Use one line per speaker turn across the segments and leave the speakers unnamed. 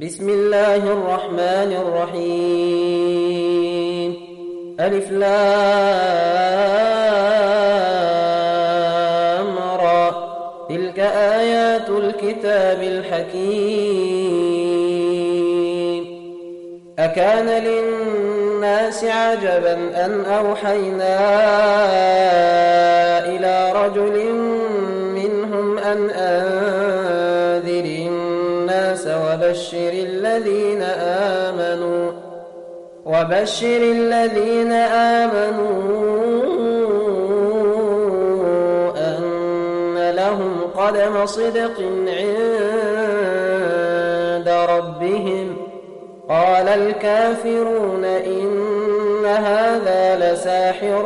بسم الله الرحمن الرحيم. ألف لام را. تلك آيات الكتاب الحكيم. أكان للناس عجبا أن أوحينا إلى رجل منهم أن أنذر الناس وبشر الذين آمنوا أن لهم قدم صدق عند ربهم. قال الكافرون إن هذا لساحر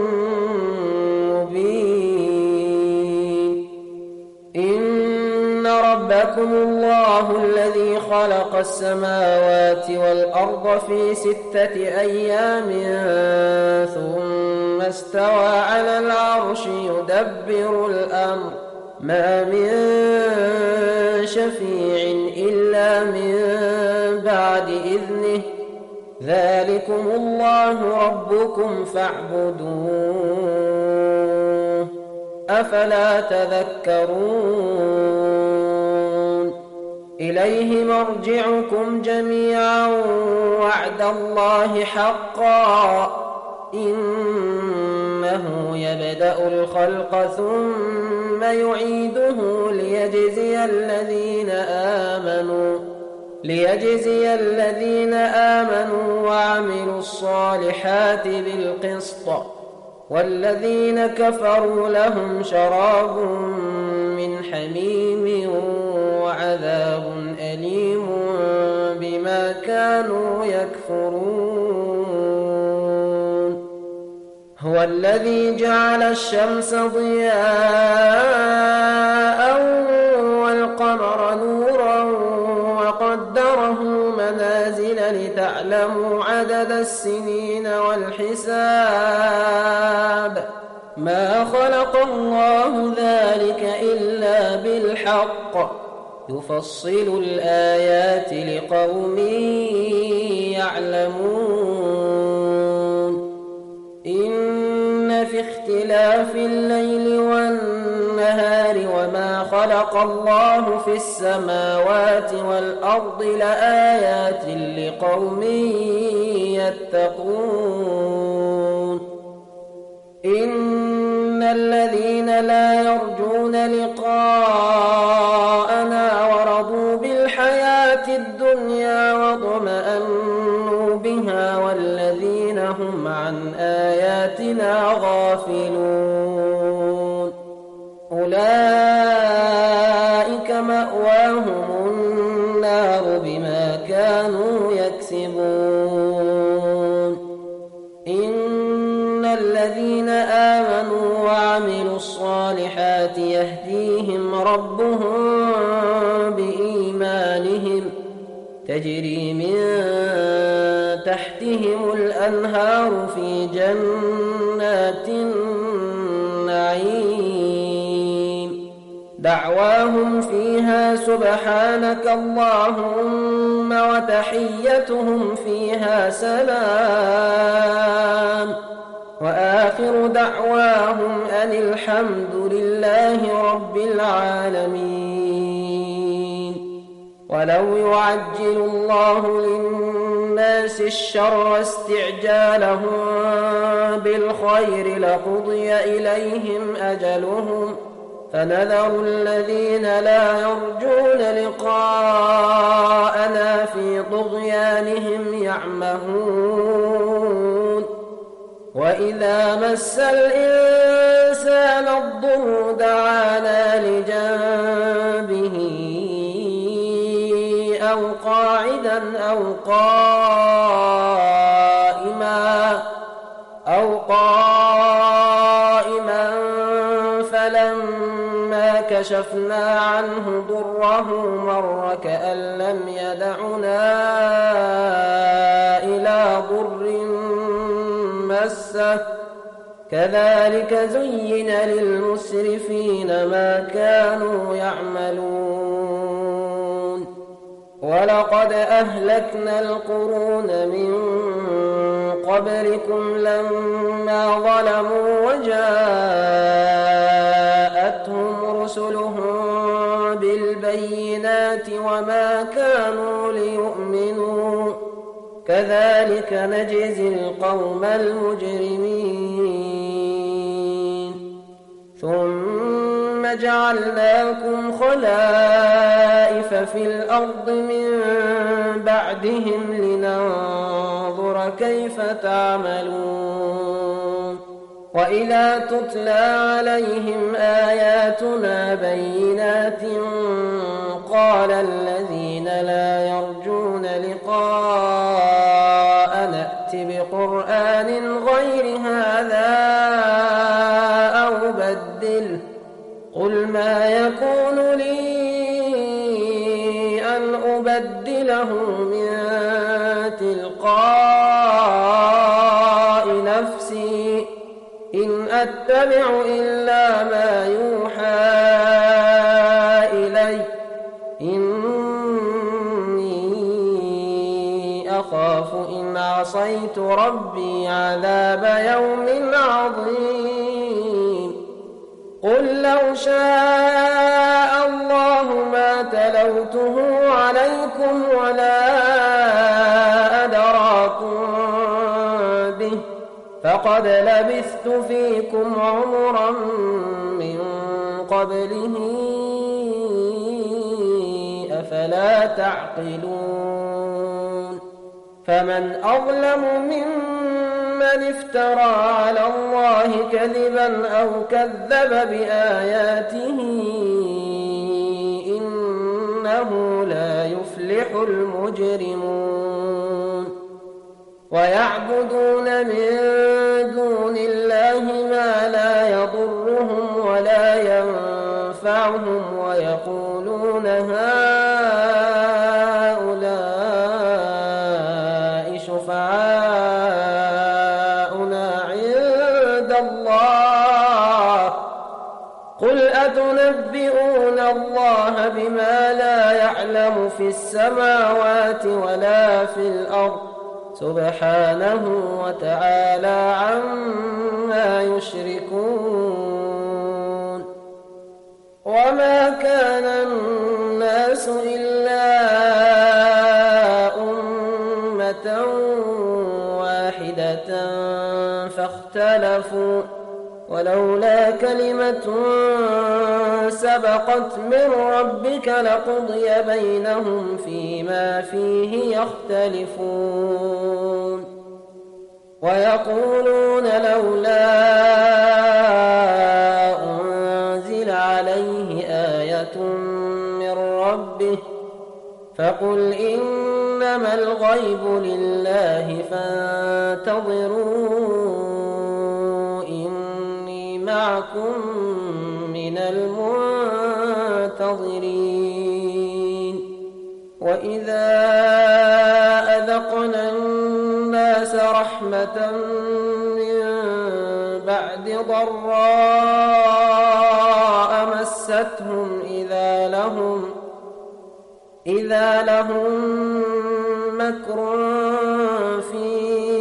مبين. إن ربكم الله الذي خلق السماوات والأرض في 6 أيام ثم استوى على العرش يدبر الأمر ما من شفيع إلا من بعد إذنه. ذلكم الله ربكم فاعبدوه أفلا تذكرون. إليه مرجعكم جميعا وعد الله حقا إنه يبدأ الخلق ثم يعيده ليجزي الذين آمنوا وعملوا الصالحات بالقسط والذين كفروا لهم شراب من حميم وعذاب أليم بما كانوا يكفرون. هو الذي جعل الشمس ضياء والقمر نورا وقدره منازل لتعلموا عدد السنين والحساب. ما خلق الله ذلك إلا بالحق يفصل الآيات لقوم يعلمون. إن في اختلاف الليل والنهار وما خلق الله في السماوات والأرض لآيات لقوم يتقون. إن الذين لا يرجون لقاءنا ورضوا بالحياة الدنيا واطمأنوا بها والذين هم عن آياتنا غافلون أولئك مأواهم النار بما كانوا يكسبون. إن الذين آمنوا وعملوا الصالحات يهديهم ربهم بإيمانهم تجري من تحتهم الأنهار في جنات النعيم. دعواهم فيها سبحانك اللهم وتحيتهم فيها سلام وآخر دعواهم أن الحمد لله رب العالمين. ولو يعجل الله للناس الشر استعجالهم بالخير لقضي إليهم أجلهم فنذر الذين لا يرجون لقاءنا في طغيانهم يعمهون. وإذا مس الإنسان الضر دعانا لجنبه أو قاعدا أو قائما فلما كشفنا عنه ضره مر كأن لم يدعنا إلى ضر مسه. كذلك زين للمسرفين ما كانوا يعملون. ولقد أهلكنا القرون من قبلكم لما ظلموا وجاءتهم رسلهم بالبينات وما كانوا ليؤمنوا كذلك نجزي القوم المجرمين ثم جعلناكم خلائف في الأرض من بعدهم لننظر كيف تعملون وإذا تتلى عليهم آياتنا بينات قال الذين لا يرجون لقاء نأت بقرآن غير هذا أو بدله قل ما يكون لي أن أبدله من تلقاء نفسي إن أتبع إلا ما يوحى إلي إني أخاف إن عصيت ربي عذاب يوم عظيم قل لو شاء الله ما تلوته عليكم ولا أدراكم به فقد لبثت فيكم عمرا من قبله أفلا تعقلون فمن أظلم ممن افترى على الله كذبا أو كذب بآياته إنه لا يفلح المجرمون ويعبدون من دون الله ما لا يضرهم ولا ينفعهم ويقولون هؤلاء شفعاؤنا عند الله قل أتنبئون الله بما لا يعلم في السماوات ولا في الأرض سبحانه وتعالى عما يشركون وما كان الناس إلا أمة واحدة فاختلفوا ولولا كلمة سبقت من ربك لقضي بينهم فيما فيه يختلفون ويقولون لولا أنزل عليه آية من ربه فقل إنما الغيب لله فانتظروا إني معكم من المنتظرين وإذا أذقنا الناس رحمة من بعد ضراء مستهم إذا لهم مكر في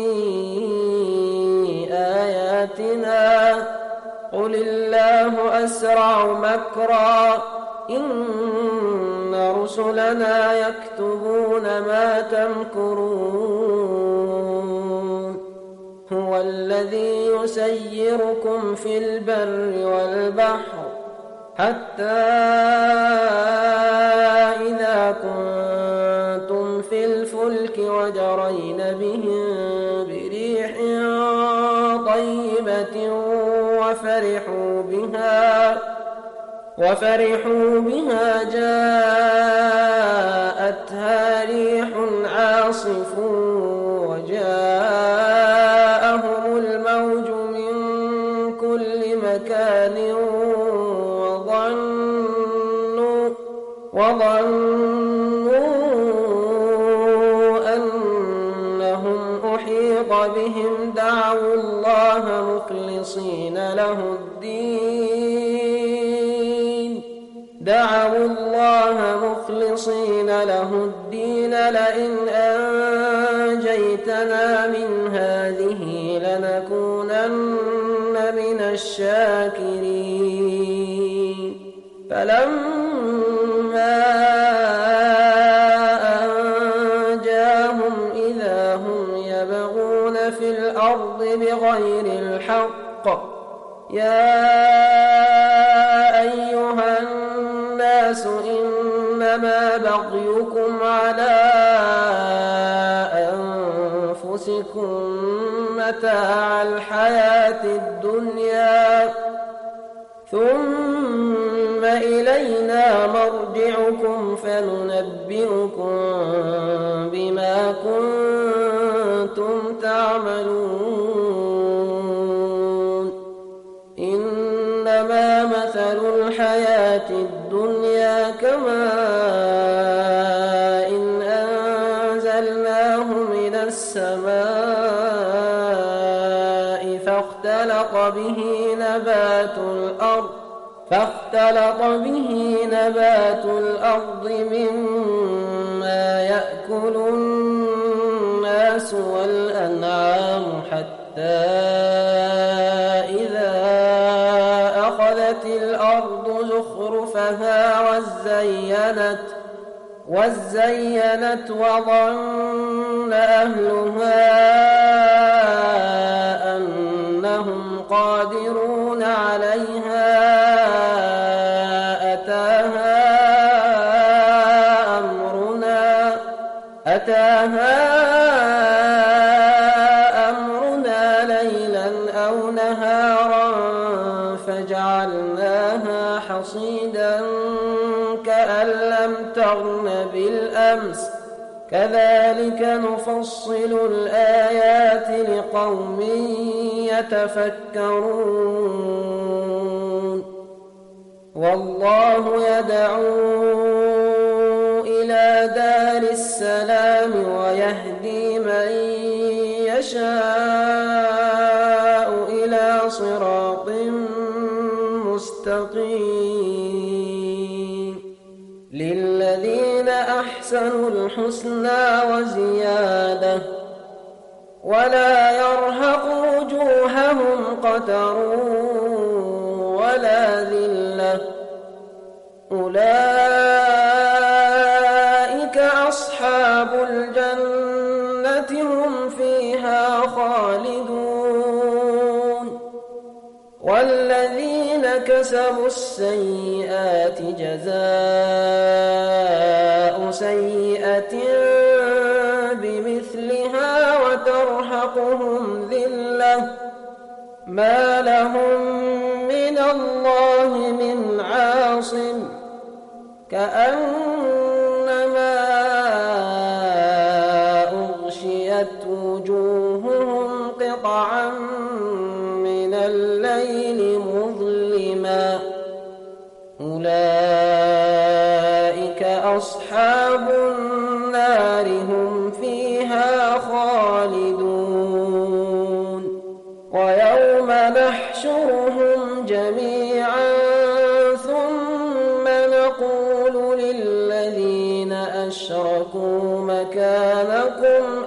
آياتنا قل الله أسرع مكرا إن رسلنا يكتبون ما تمكرون هو الذي يسيركم في البر والبحر حتى إذا كنتم في الفلك وجرين بهم بريح طيبة وفرحوا بها جاءتها ريح عاصف وجاءهم الموج من كل مكان وظنوا أنهم أحيط بهم دعوا الله مخلصين له الدين لئن أنجيتنا من هذه لنكونن من الشاكرين فلما أنجاهم إذا هم يبغون في الأرض بغير الحق يا أيها الناس إنما بغيكم على أنفسكم متاع الحياة الدنيا ثم إلينا مرجعكم فننبئكم بما كنتم تعملون إنما مثل الحياة الدنيا كماء إن أنزلناه من السماء فاختلط به نبات الأرض مما يأكل الناس والأنعام حتى إذا أخذت الأرض زخرفها وزينت وظن أهلها أنهم قادرون عليها أتاها أمرنا ليلا أو نهارا فجعلناها حصيدا كأن لم تغن بالأمس كذلك نفصل الآيات لقوم يتفكرون والله يدعو إلى دار السلام ويهدي من يشاء إلى صراط مستقيم للذين أحسنوا الحسنى وزيادة ولا يرهق وجوههم قتر ولا ذلة أولئك أصحاب الجنة هم فيها خالدون والذين كسبوا السيئات جزاء سيئة بمثلها وترهقهم ذلة ما لهم من الله من عاصم كأنما أغشيت وجوههم قطعا من الليل مظلما أولئك أصحاب النار هم فيها خالدون ويوم نحشرهم جميعا ثم نقول للذين أشركوا مكانكم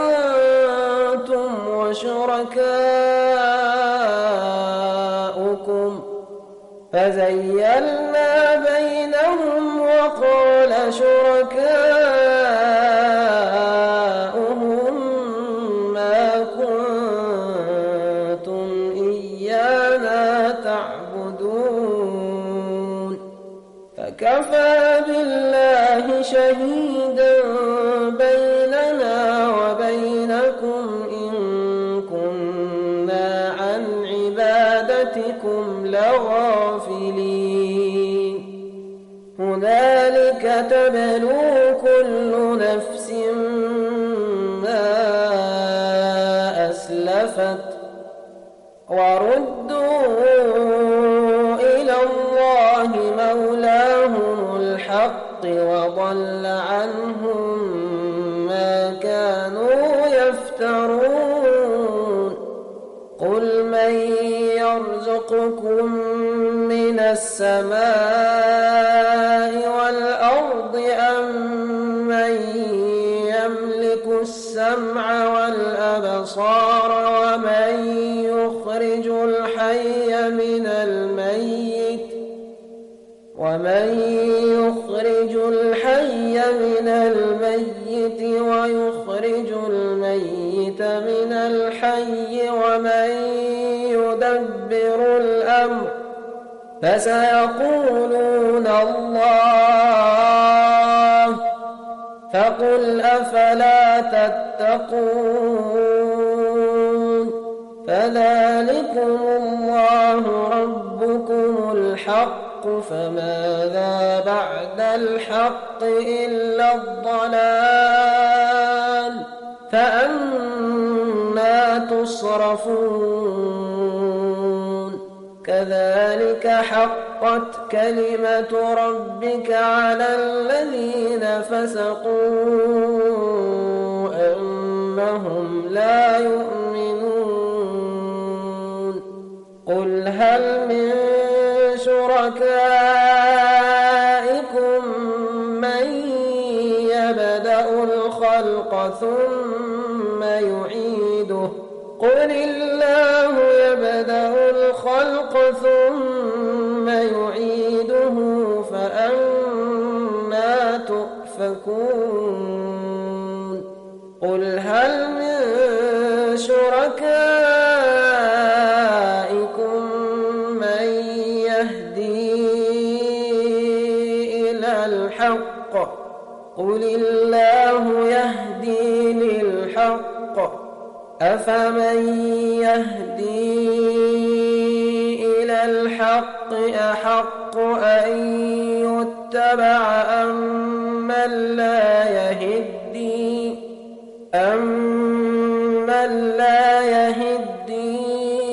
أنتم وشركاؤكم فزيلنا بينهم وقال شركاؤهم ما كنتم إيانا تعبدون فكفى بالله شهيدا بيننا وبينكم إن كنا عن عبادتكم لغافلين هنالك تبلو كل نفس ما أسلفت وردوا إلى الله مولاهم الحق وضل عنهم ما كانوا يفترون قل من يرزقكم من السماء والأرض أم من يملك السمع والأبصار ومن يخرج الحي من الميت ويخرج الميت من الحي ومن يدبر الأمر فسيقولون الله فقل أفلا تتقون فذلكم الله ربكم الحق فماذا بعد الحق إلا الضلال فأنى تصرفون كذلك حقت كلمة ربك على الذين فسقوا أنهم لا يؤمنون قل هل من شركائكم من يبدأ الخلق ثم يعيده قل الله يبدأ الخلق ثم يعيده فأنى تؤفكون قل هل من شركائكم من يهدي إلى الحق قل الله يهدي للحق أفمن يهدي إلى الحق أحق أن يتبع أمن لا يهدي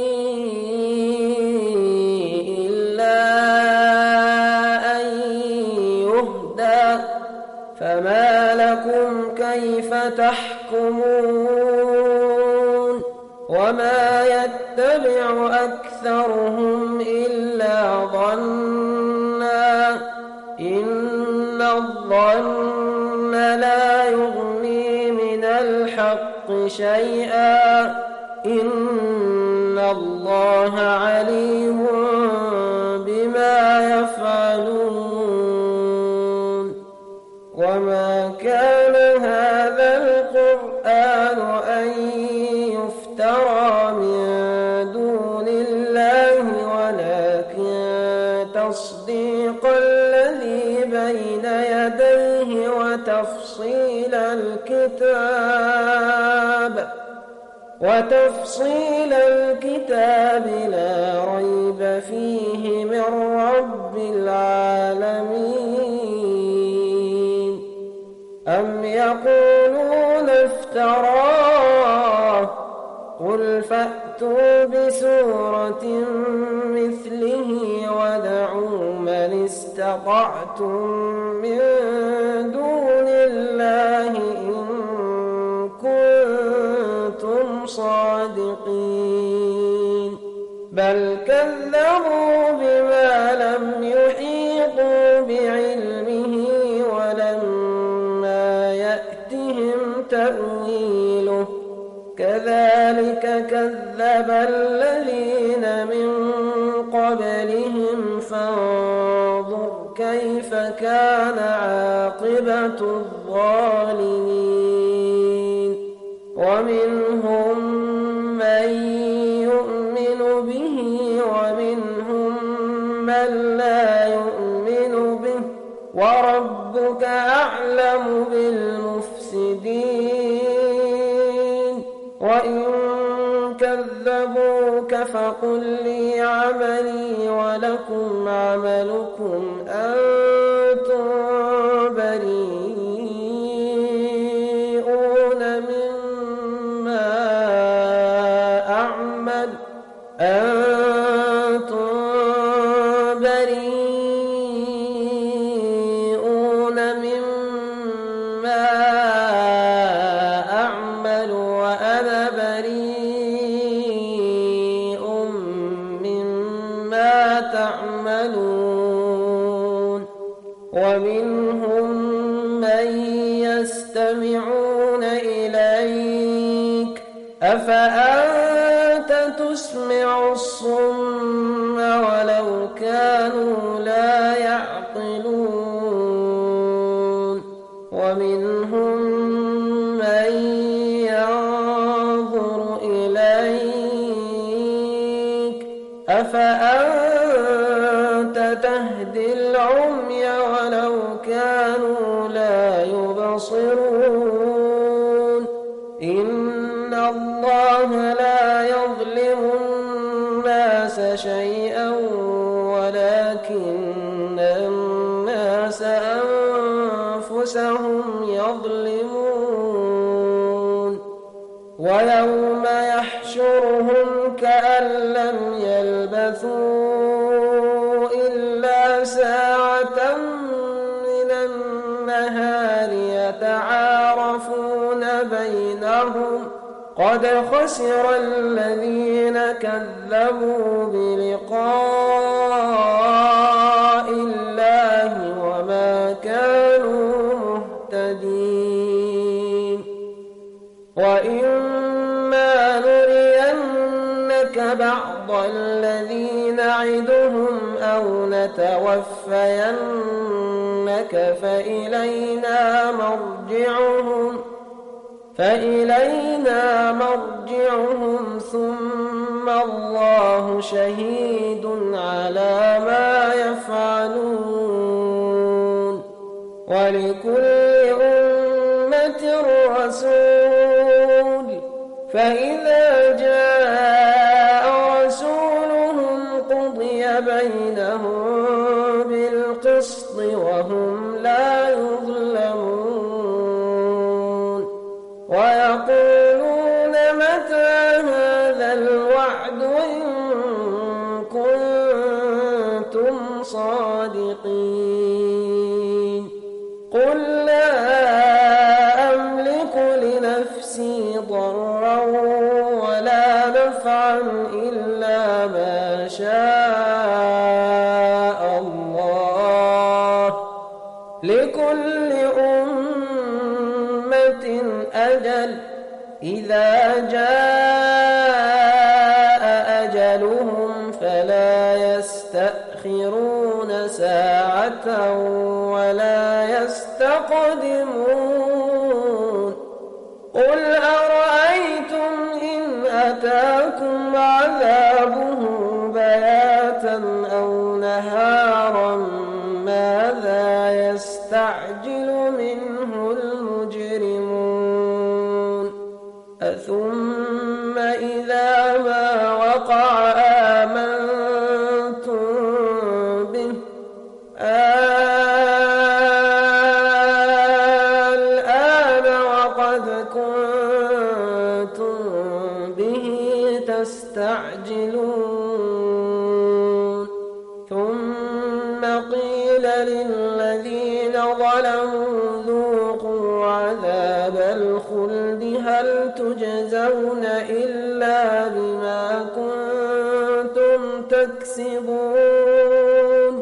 إلا أن يهدى فما لكم كيف تحكمون وما يتبع أكثرهم إلا ظنا إن الظن لا يغني من الحق شيئا إن الله عليم بما يفعلون وما كان هذا القرآن أن يفترى من دون الله ولكن تصديق الذي بين يديه وتفصيل الكتاب لا ريب فيه من رب العالمين أم يقولون افتراه قل فأتوا بسورة مثله ودعوا من استطعتم من دون الله إن كنتم صادقين بل كذبوا بما لم يحيطوا بعلمه ولما يأتهم تأويله كذلك كذب الذين من قبلهم فانظر كيف كان عاقبة الظالمين ومنهم من يؤمن به ومنهم من لا يؤمن به وربك أعلم بالمفسدين وإن كذبوك فقل لي عملي ولكم عملكم أنتم بريئون مما أعمل وأنا بريء مما تعملون يلتفتون إليك أفأنت تسمع الصم ولو كانوا لا يعقلون ومنهم من ينظر إليك أفأنت تهدي العمي ولو كانوا لا يبصرون إن الله لا يظلم الناس شيئا ولكن الناس أنفسهم يظلمون ويوم يحشرهم كأن لم يلبثوا إلا ساعة من النهار يتعارفون بينهم قد خسر الذين كذبوا بلقاء الله وما كانوا مهتدين وإما نرينك بعض الذي نعدهم أو نتوفينك فإلينا مرجعهم ثم الله شهيد على ما يفعلون ولكل أمة رسول فإذا جاء رسولهم قضي بينهم بالقسط وهم لا يظلمون ويقولون متى هذا الوعد إن كنتم صادقين قل لا أملك لنفسي ضرا ولا نفعا إلا ما شاء الله لكل أمة أجل إذا جاء أجلهم فلا يستأخرون ساعة ولا يستقدمون قل أرأيتم إن أتاكم عذابه بياتا أو نهارا ماذا يستعجل منه المجرمون أثم إذا ما وقع آمنتم به الآن وقد كنتم به تستعجلون ثم قيل للذين ظلموا ذوقوا عذاب الخلد هل تجزون إلا بما كنتم تكسبون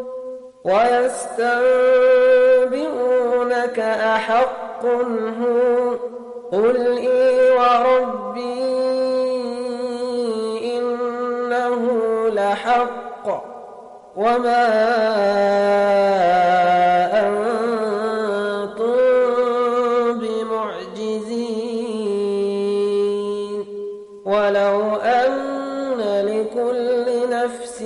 ويستنبئونك أحق هو قل إي وربي إنه لحق وما أنتم بمعجزين ولو أن لكل نفس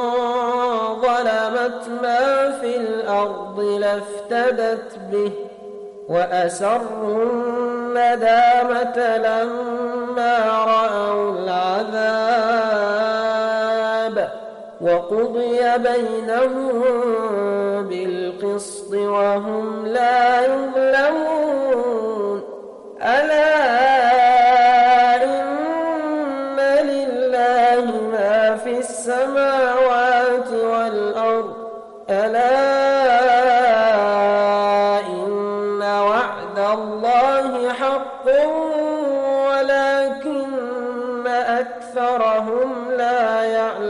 ظلمت ما في الأرض لافتدت به وأسروا الندامة لما رأوا العذاب وقضي بينهم بالقسط وهم لا يظلمون ألا إن لله ما في السماوات والأرض ألا إن وعد الله حق ولكن أكثرهم لا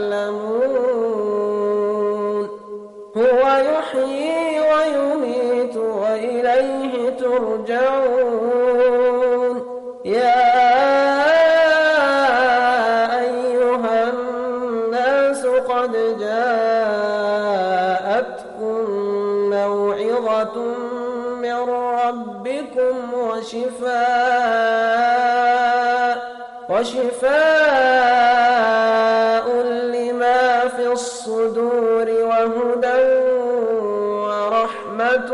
يعلمون هو يحيي ويميت وإليه ترجعون يا أيها الناس قد جاءتكم موعظة من ربكم وشفاء لما في الصدور وهدى ورحمة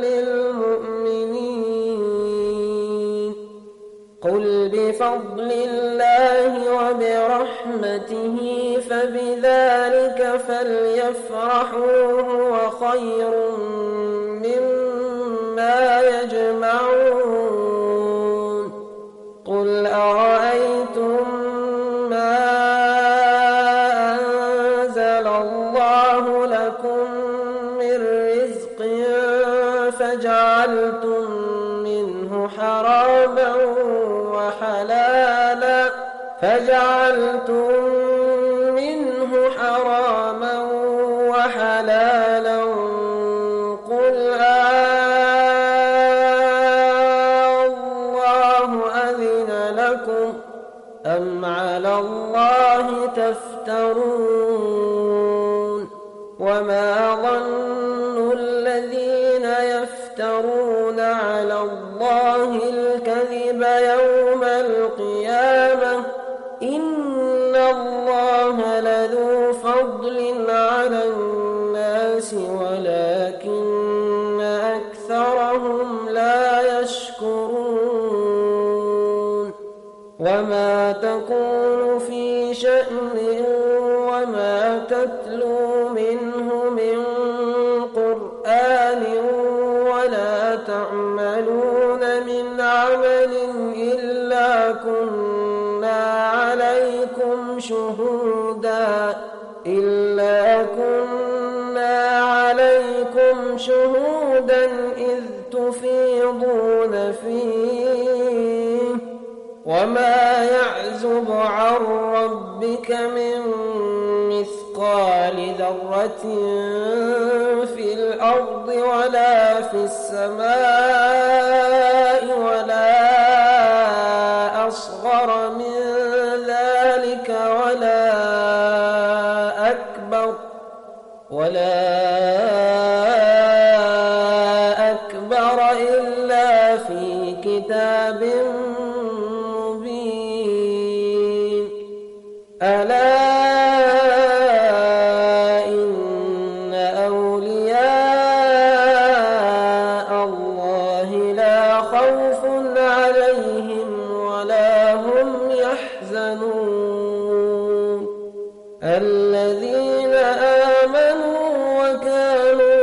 للمؤمنين. قل بفضل الله وبرحمته فبذلك فليفرحوا هو خير مما يجمعون. قل أرأيتم ما أنزل الله لكم من رزق فجعلتم منه حراما وحلالا قل الله أذن لكم أم على الله تفترون. وما ظن الذين يفترون على الله الكذب يوم القيامة إن الله لذو فضل على الناس ولكن أكثرهم لا يشكرون. وما تكون في شأن وما تتلو منه من قرآن ولا تعملون من عمل إلا كنا عليكم شهودا إذ تفيضون فيه. وما يعزب عن ربك من مثقال ذرة في الأرض ولا في السماء ولا أصغر من ذلك ولا أكبر إلا في كتاب مبين. ألا إن أولياء الله لا خوف عليهم ولا هم يحزنون الذين آمنوا وكانوا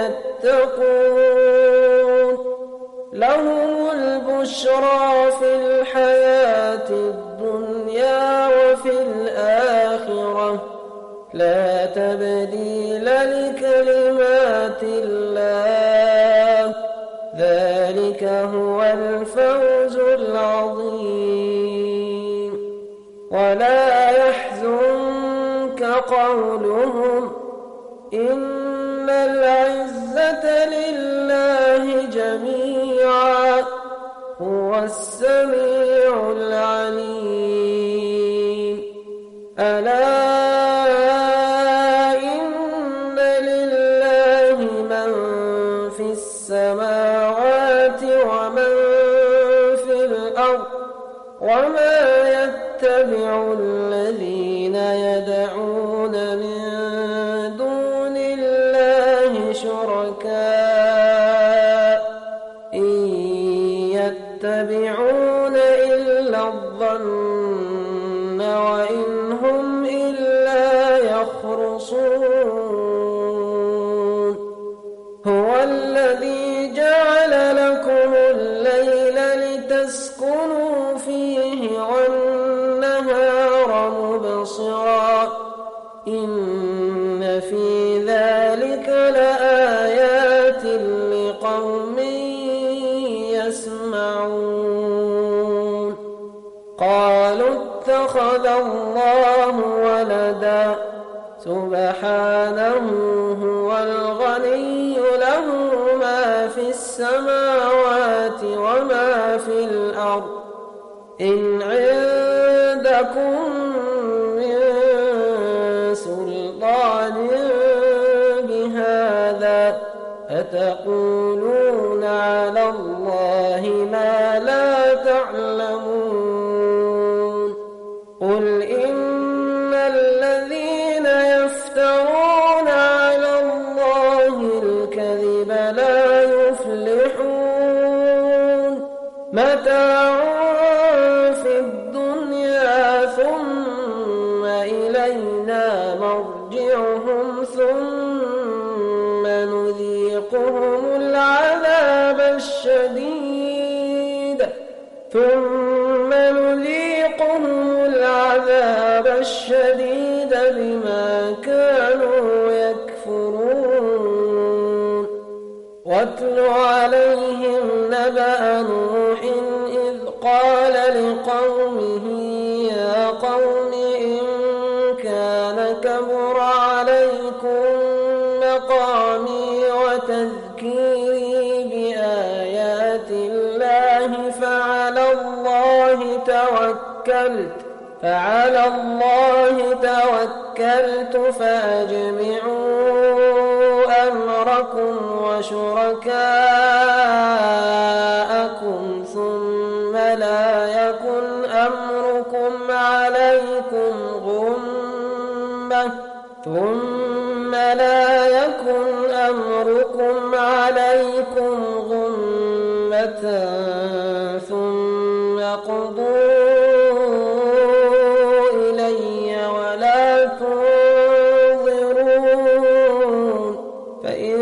يتقون لهم البشرى في الحياة الدنيا وفي الآخرة لا تبديل لكلمات الله ذلك هو الفوز العظيم. ولا يحزنك قولهم إن العزة لله جميعا هو السميع العليم. ألا إن لله من في السماوات ومن في الأرض وما يتبع الذين يدعون من دون الله شركاء إن يتبعون إلا الظن وإن هم إلا يخرصون. هو الذي جعل لكم الليل لتسكنوا فيه والنهار مبصرا إن في ذلك لآيات لقوم يسمعون. قالوا اتخذ الله ولدا سبحانه هو الغني له ما في السماوات وما في الأرض إن عندكم من سلطان بهذا أتقولون على الله ما لا تعلمون قل إن الذين يفترون على الله الكذب لا يفلحون متاع في الدنيا ثم إلينا مرجعهم ثم نذيقهم العذاب الشديد بما كانوا يكفرون واتل عليهم نبأ نوح إذ قال لقومه يا قوم إن كان كبر عليكم مقامي وتذكيري بآيات الله فعلى الله توكلت فأجمعوا أمركم وشركاءكم ثم لا يكن أمركم عليكم غمة ثم قضوا إلي ولا تنظرون فإن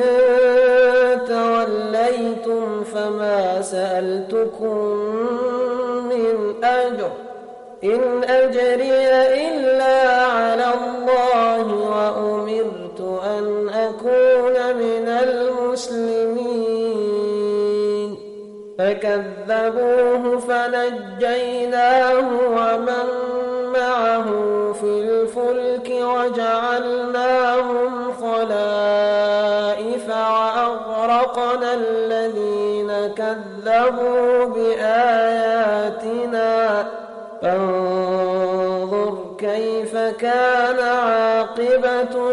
توليتم فما سألتكم من أجر إن أجري إلا على الله وأمرت أن أكون من المسلمين فكذبوه فنجيناه ومن معه في الفلك وجعلناهم خلائف وأغرقنا الذين كذبوا بآياتنا فانظر كيف كان عاقبة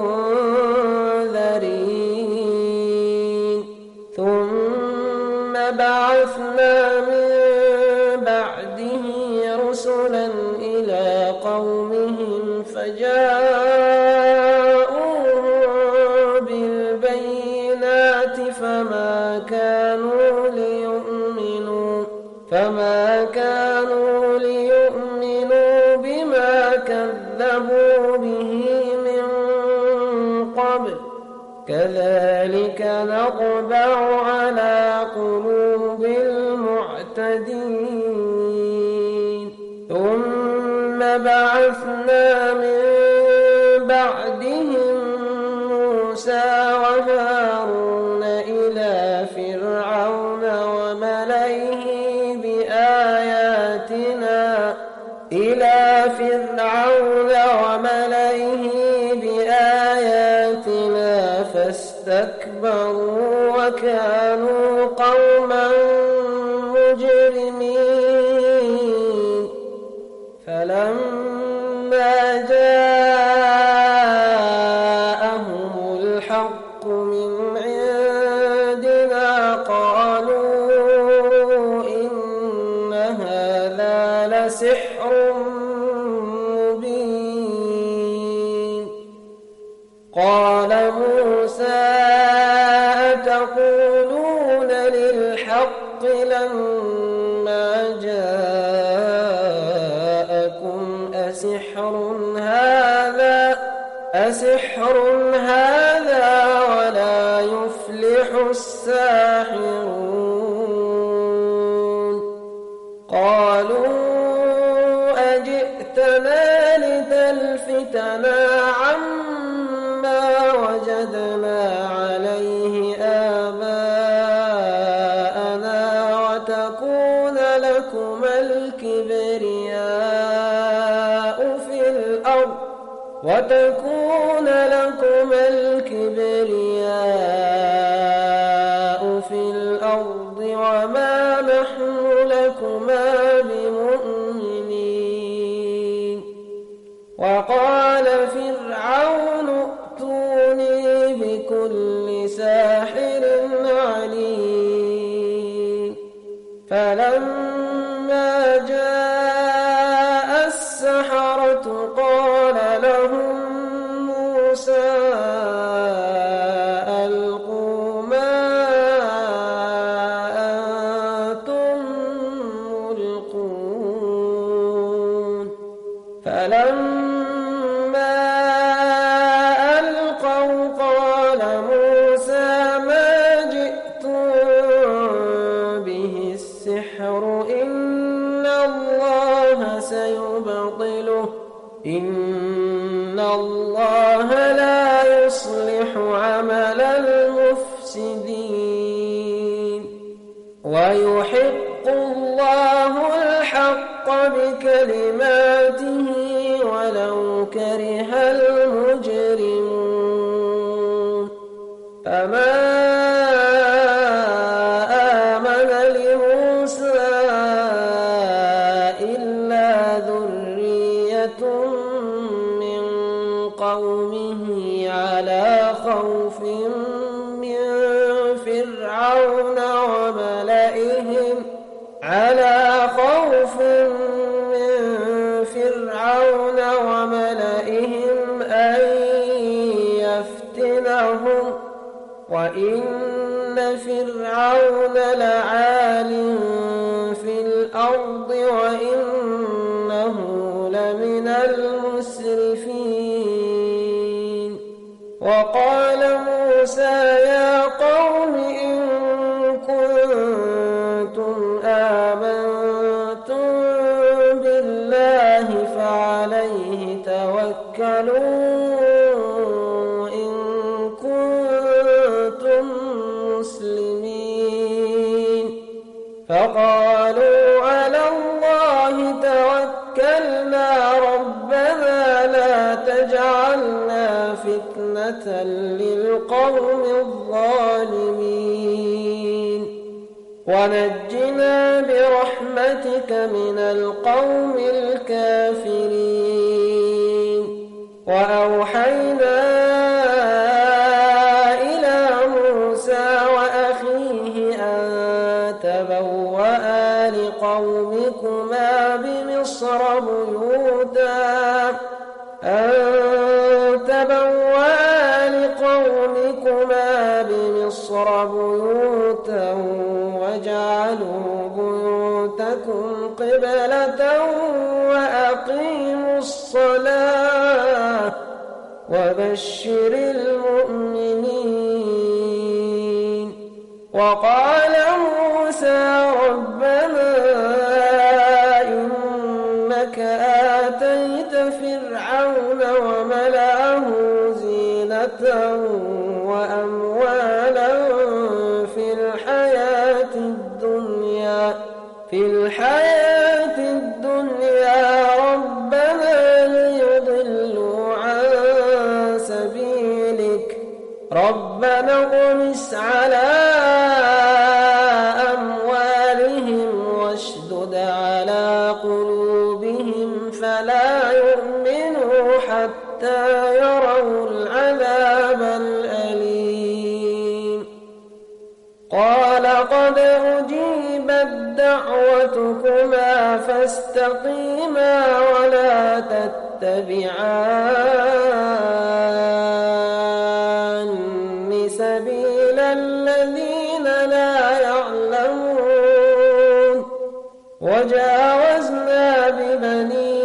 المنذرين ثم بعثنا من بعده رسلا إلى قومهم فجاءوهم بالبينات فما كانوا ليؤمنوا بما كذبوا به من قبل كذلك نطبع على قلوب المعتدين ثم بعثنا من بعدهم موسى وهارون إلى فرعون وملئه بآياتنا فاستكبروا وكانوا قوما مجرمين فلما جاءهم الحق من عندنا قالوا إن هذا لسحر مبين قال موسى أتقولون للحق لما جاءكم أسحر هذا ولا يفلح الساحرون قالوا أجئتنا لتلفتنا عما وجدنا عليه آباءنا وتكون لكم الكبرياء في الأرض وما نحن لكما بمؤمنين فلما جاء السحرة قال لهم موسى ألقوا ما أنتم ملقون فلما ألقوا قال موسى ما جئتم به السحر إن الله سيبطله إن الله لا يصلح عمل المفسدين ويحق الله الحق بكلماته ولو كره المجرمون فما آمن لموسى إلا ذرية من قومه على خوف من فرعون وملئهم أن يفتنهم وإن فرعون لعال في الأرض وإنه لمن المسرفين وقال موسى يا قوم إن كنتم آمنتم بالله فعليه توكلوا إن كنتم مسلمين فقالوا على الله توكلنا ربنا لا تجعلنا فتنة للقوم الظالمين ونجنا برحمتك من القوم الكافرين وأوحينا إلى موسى وأخيه أن تبوأ لقومكما بمصر بيوتا واجعلوا بيوتكم قبلة وأقيموا الصلاة وبشر المؤمنين وقال موسى ربنا إنك آتيت فرعون وملأه زينة وأموالا في الحياة الدنيا ربنا ليضلوا عن سبيلك ربنا اطمس على أموالهم واشدد على قلوبهم فلا يؤمنوا حتى يروا العذاب الأليم قال قد أجيبت دعوتكما فاستقيما ولا تتبعان سبيل الذين لا يعلمون وجاوزنا ببني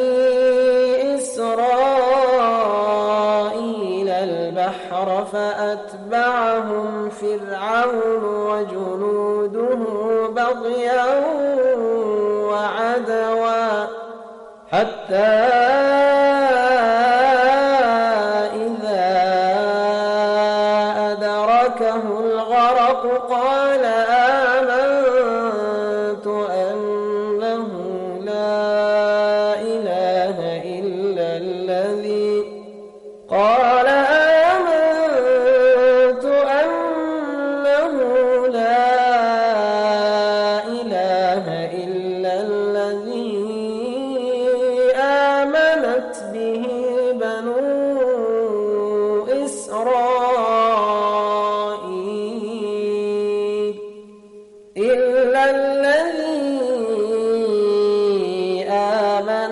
إسرائيل البحر فأتبعهم فرعون وجنوده بغيا وعدوا حتى إذا أدركه الغرق قال آمنت أنه لا إله إلا الذي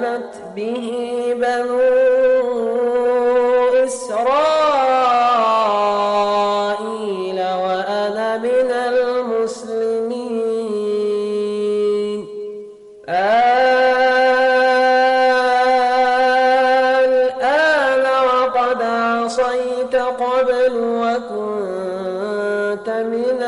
آمنت به بنو إسرائيل وأنا من المسلمين. الآن وقد عصيت قبل وكنت من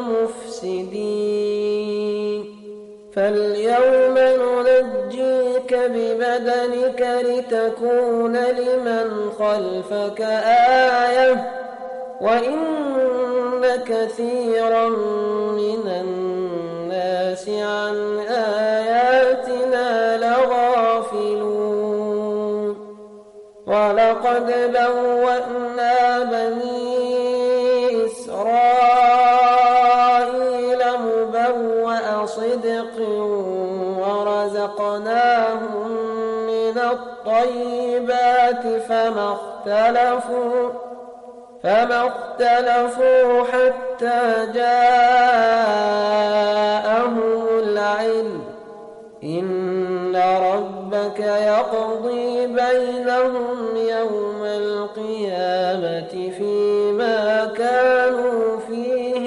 المفسدين. فاليوم ننجيك ببدنك لتكون لمن خلفك آية وإن كثيرا من الناس عن آياتنا لغافلون. ولقد بوأنا بني إسرائيل مبوأ صدق ورزقناهم من الطيبات فما اختلفوا حتى جاءهم العلم. إن ربك يقضي بينهم يوم القيامة فيما كانوا فيه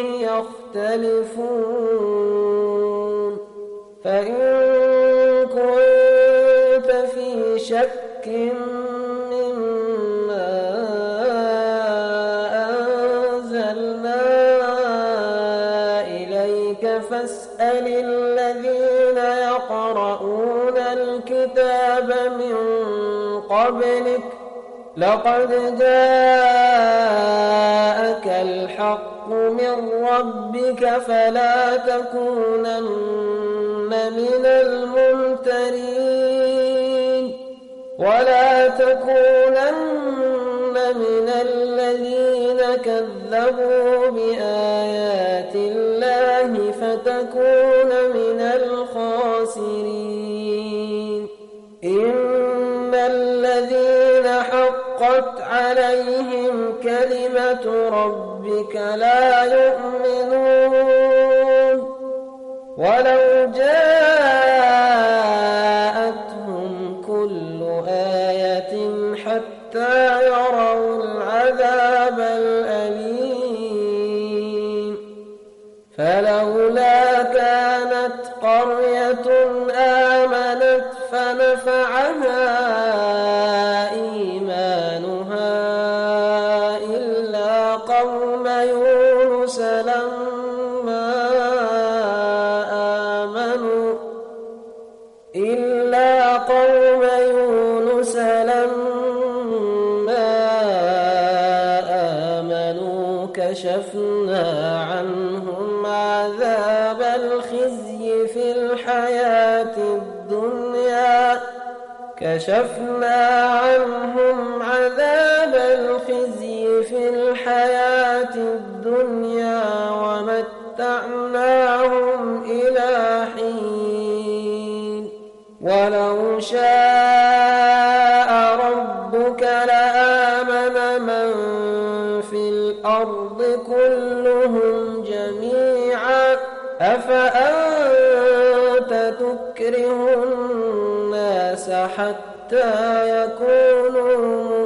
يختلفون. فإن كنت في شك مما أنزلنا إليك فاسأل الذين يقرؤون الكتاب من قبلك لقد جاءك الحق من ربك فلا تكونن من الممترين ولا تكونن من الذين كذبوا بآيات الله فتكون من الخاسرين. إن الذين حقت عليهم كلمة ربك لا يؤمنون ولو جاءتهم كل آية حتى يروا العذاب الأليم. فلولا كانت قرية آمنت فنفعها إيمانها إلا قوم يونس لما آمنوا كشفنا عنهم عذاب الخزي في الحياة الدنيا ومتعناهم إلى حين. ولو شاء ربك لآمن من في الأرض كلهم جميعا أفأنت تكره الناس حتى يكونوا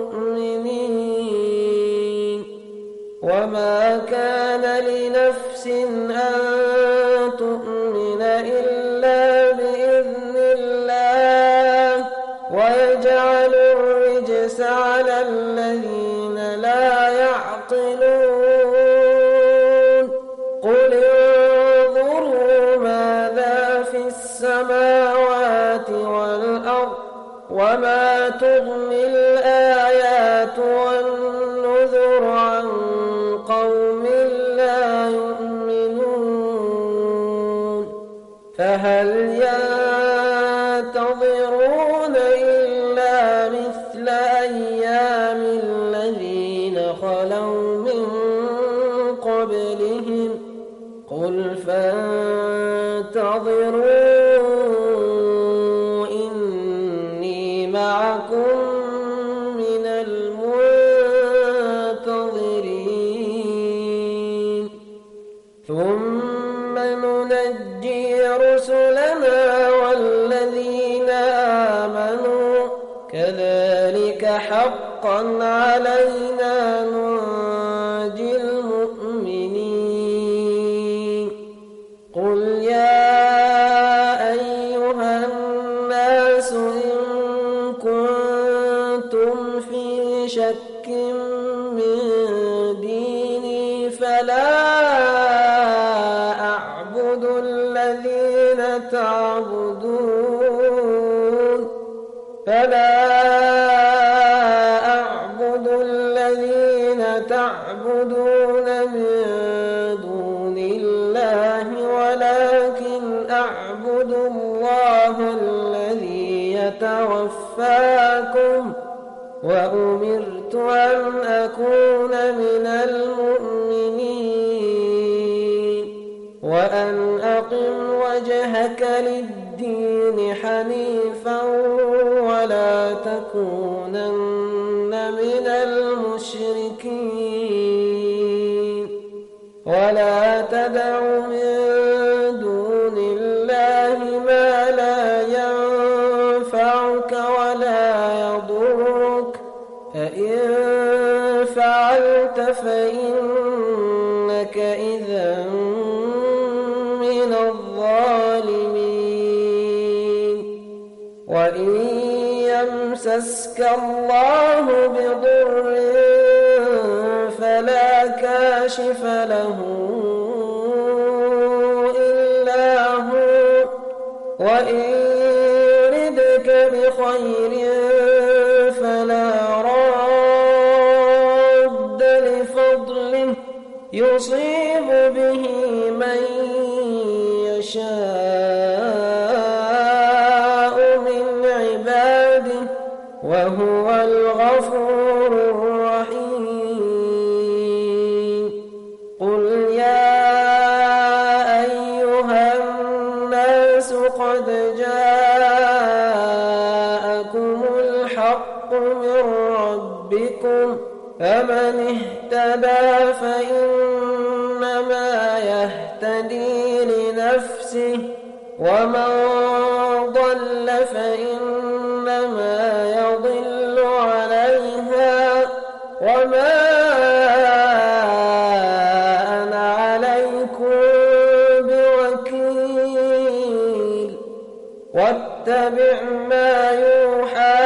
مؤمنين. وما كان لنفس أن تؤمن إلا بإذن الله ويجعل الرجس على الذين لا يعقلون. قل انظروا ماذا في السماوات والأرض وما تغني الآيات والنذر عن قوم لا يؤمنون. فهل ينتظرون إلا مثل أيام الذين خلوا من قبلهم قل فانتظروا إني معكم من المنتظرين. ثم ننجي رسلنا والذين آمنوا كذلك حقا علينا ننجي المؤمنين قل يا أيها الناس إن كنتم في شك من ديني فلا أعبد الذين تعبدون من دون الله ولكن أعبد الله الذي يتوفاكم وأمرت أن أكون من المؤمنين وأن أقم وجهك للدين حنيفا ولا تكونن من المشركين ولا تدع من دون الله ما لا ينفعك ولا يضرك فإن فعلت فإنك إذا من الظالمين وإن يمسسك الله بضر فلا كاشف له إلا هو وإن يردك بخير فلا راد لفضله يصيب به من يشاء من عباده وهو الغفور الرحيم قل يا أيها الناس قد جاءكم الحق من ربكم فمن اهتدى فإنما يهتدي لنفسه ومن ضل فإنما يضل عليها وما أنا عليكم بوكيل واتبع ما يوحى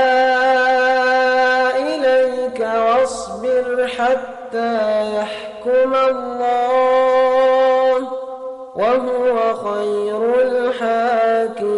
إليك واصبر حتى يحكم الله وهو خير الحاكمين